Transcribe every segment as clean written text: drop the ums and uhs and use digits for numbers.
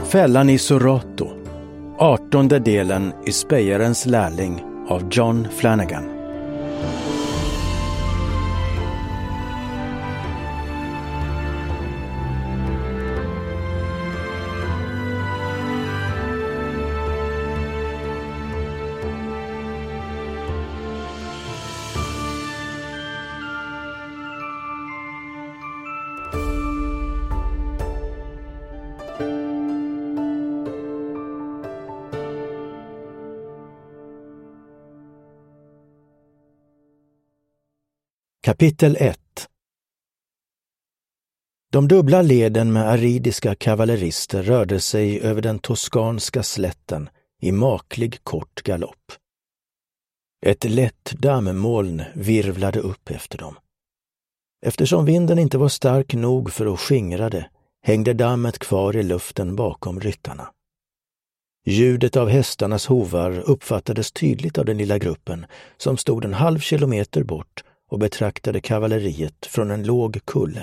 Fällan i Sorrento, 18:e delen i Spejarens lärling av John Flanagan. Kapitel 1. De dubbla leden med aridiska kavallerister rörde sig över den toskanska slätten i maklig kort galopp. Ett lätt dammmoln virvlade upp efter dem. Eftersom vinden inte var stark nog för att skingra det, hängde dammet kvar i luften bakom ryttarna. Ljudet av hästarnas hovar uppfattades tydligt av den lilla gruppen som stod en halv kilometer bort och betraktade kavalleriet från en låg kulle.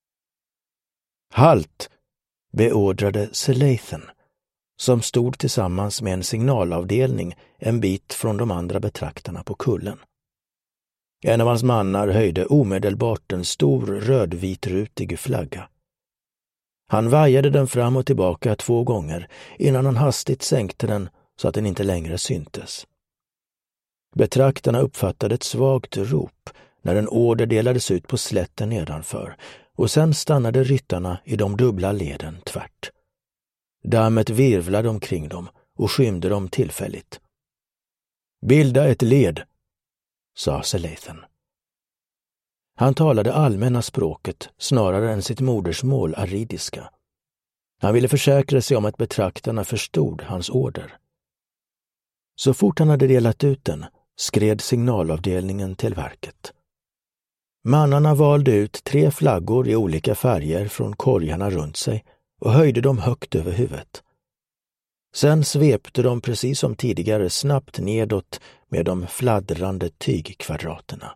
Halt! Beordrade Selethen, som stod tillsammans med en signalavdelning en bit från de andra betraktarna på kullen. En av hans mannar höjde omedelbart en stor rödvitrutig flagga. Han vajade den fram och tillbaka 2 gånger innan han hastigt sänkte den så att den inte längre syntes. Betraktarna uppfattade ett svagt rop när en order delades ut på slätten nedanför, och sen stannade ryttarna i de dubbla leden tvärt. Dammet virvlade omkring dem och skymde dem tillfälligt. Bilda ett led, sa Selethen. Han talade allmänna språket snarare än sitt modersmål aridiska. Han ville försäkra sig om att betraktarna förstod hans order. Så fort han hade delat ut den skred signalavdelningen till verket. Mannarna valde ut 3 flaggor i olika färger från korgarna runt sig och höjde dem högt över huvudet. Sen svepte de precis som tidigare snabbt nedåt med de fladdrande tygkvadraterna.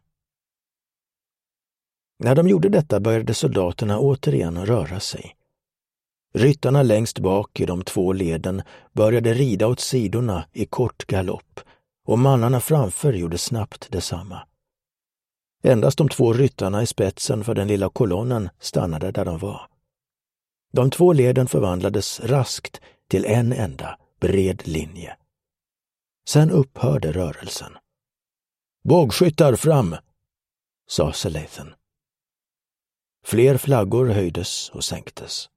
När de gjorde detta började soldaterna återigen röra sig. Ryttarna längst bak i de 2 leden började rida åt sidorna i kort galopp, och mannarna framför gjorde snabbt detsamma. Endast de 2 ryttarna i spetsen för den lilla kolonnen stannade där de var. De 2 leden förvandlades raskt till en enda bred linje. Sen upphörde rörelsen. Bågskyttar fram, sa Selethen. Fler flaggor höjdes och sänktes.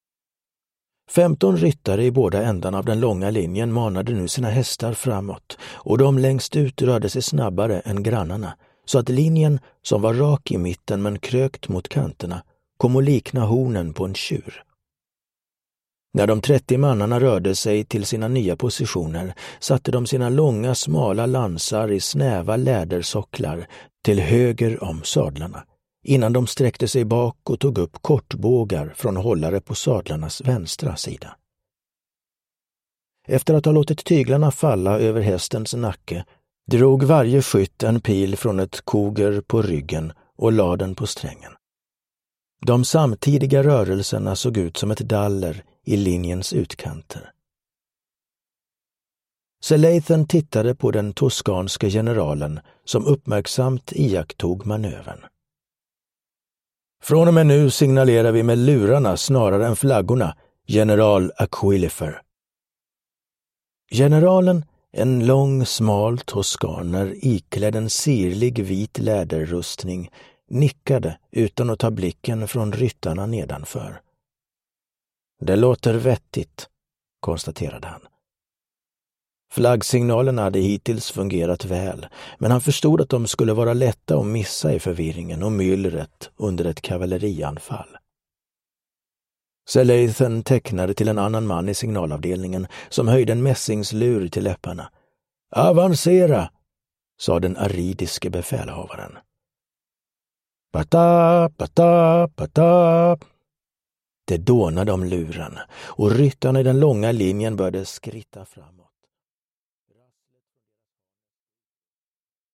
15 ryttare i båda ändarna av den långa linjen manade nu sina hästar framåt, och de längst ut rörde sig snabbare än grannarna, så att linjen, som var rak i mitten men krökt mot kanterna, kom att likna hornen på en tjur. När de 30 mannarna rörde sig till sina nya positioner satte de sina långa, smala lansar i snäva lädersocklar till höger om sadlarna, innan de sträckte sig bak och tog upp kortbågar från hållare på sadlarnas vänstra sida. Efter att ha låtit tyglarna falla över hästens nacke drog varje skytt en pil från ett koger på ryggen och lade den på strängen. De samtidiga rörelserna såg ut som ett daller i linjens utkanter. Selethen tittade på den toskanska generalen som uppmärksamt iakttog manövern. Från och med nu signalerar vi med lurarna snarare än flaggorna, general Aquilifer. Generalen, en lång, smal toskaner iklädd en sirlig vit läderrustning, nickade utan att ta blicken från ryttarna nedanför. Det låter vettigt, konstaterade han. Flagssignalen hade hittills fungerat väl, men han förstod att de skulle vara lätta att missa i förvirringen och myllret under ett kavallerianfall. Selethen tecknade till en annan man i signalavdelningen som höjde en mässingslur till läpparna. Avancera, sa den aridiske befälhavaren. Pata, pata, pata. Det dånade om luren och ryttarna i den långa linjen började skritta framåt.